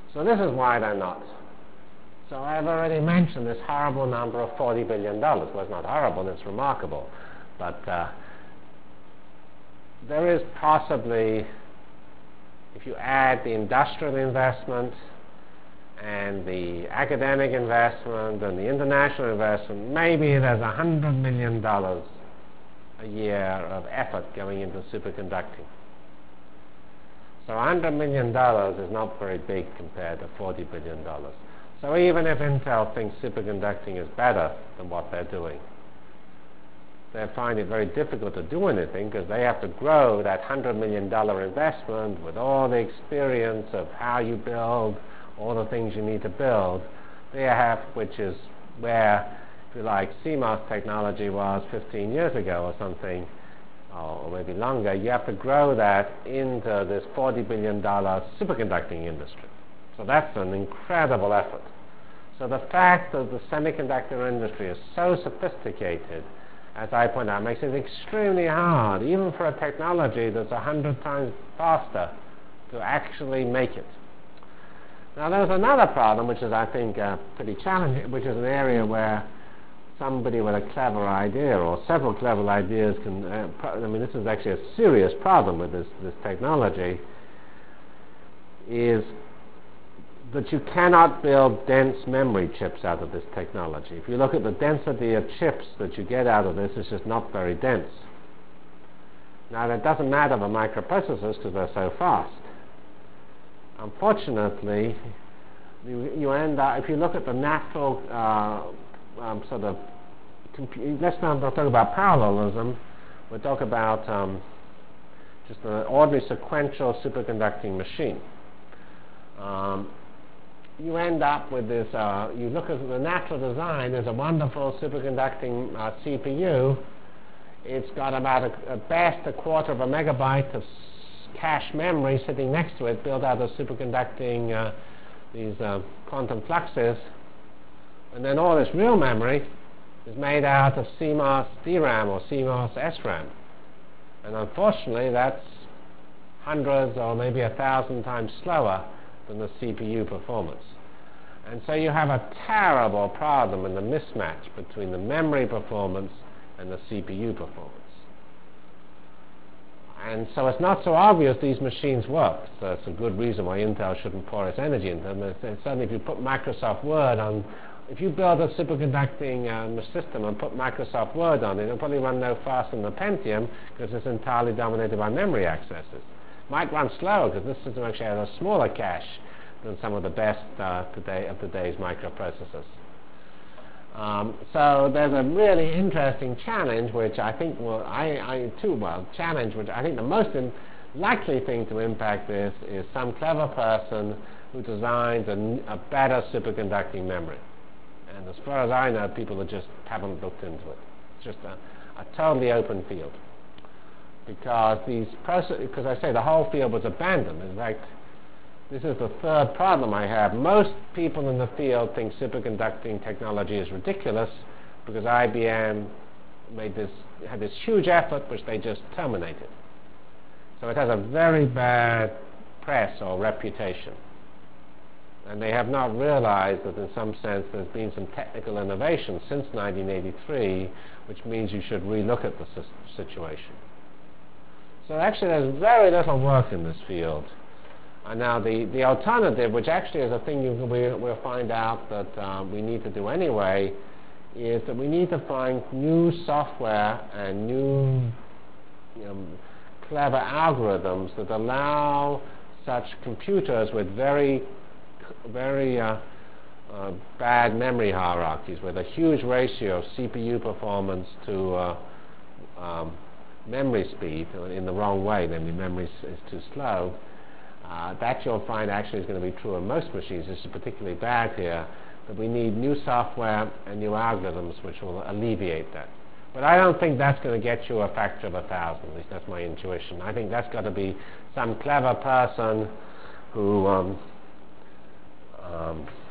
So this is why they're not. So I've already mentioned this horrible number of $40 billion. Well, it's not horrible, it's remarkable. But there is possibly, if you add the industrial investment and the academic investment and the international investment, maybe there's $100 million a year of effort going into superconducting. So $100 million is not very big compared to $40 billion. So even if Intel thinks superconducting is better than what they're doing, they find it very difficult to do anything because they have to grow that $100 million investment with all the experience of how you build, all the things you need to build. They have, which is where, if you like, CMOS technology was 15 years ago or something, or maybe longer. You have to grow that into this $40 billion superconducting industry. So that's an incredible effort. So the fact that the semiconductor industry is so sophisticated, as I point out, makes it extremely hard, even for a technology that's 100 times faster, to actually make it. Now there's another problem, which is, I think, pretty challenging, which is an area where somebody with a clever idea, or several clever ideas can, I mean, this is actually a serious problem with this technology, is that you cannot build dense memory chips out of this technology. If you look at the density of chips that you get out of this, it's just not very dense. Now that doesn't matter for microprocessors because they're so fast. Unfortunately, you end up, if you look at the natural sort of, let's not talk about parallelism, we'll talk about just an ordinary sequential superconducting machine. You end up with this, you look at the natural design, there's a wonderful superconducting CPU. It's got about, at best, a quarter of a megabyte of cache memory sitting next to it, built out of superconducting these quantum fluxes. And then all this real memory is made out of CMOS DRAM or CMOS SRAM. And unfortunately, that's hundreds or maybe 1,000 times slower than the CPU performance. And so you have a terrible problem in the mismatch between the memory performance and the CPU performance. And so it's not so obvious these machines work. So it's a good reason why Intel shouldn't pour its energy into them. Certainly if you put Microsoft Word on, if you build a superconducting system and put Microsoft Word on it, it'll probably run no faster than the Pentium because it's entirely dominated by memory accesses. Might run slower because this system actually has a smaller cache than some of the best of today's microprocessors. So there's a really interesting challenge, which I think will, challenge, which I think the most likely thing to impact this is some clever person who designs a better superconducting memory. And as far as I know, people just haven't looked into it. It's just a totally open field. Because because I say the whole field was abandoned. In fact, this is the third problem I have. Most people in the field think superconducting technology is ridiculous because IBM had this huge effort which they just terminated. So it has a very bad press or reputation. And they have not realized that in some sense there's been some technical innovation since 1983, which means you should relook at the situation. So actually there's very little work in this field. And now the alternative, which actually is a thing we'll find out that we need to do anyway, is that we need to find new software and new clever algorithms that allow such computers with very bad memory hierarchies, with a huge ratio of CPU performance to memory speed in the wrong way, namely memory is too slow. That you'll find actually is going to be true of most machines. This is particularly bad here, that we need new software and new algorithms which will alleviate that. But I don't think that's going to get you a factor of 1,000, at least that's my intuition. I think that's got to be some clever person who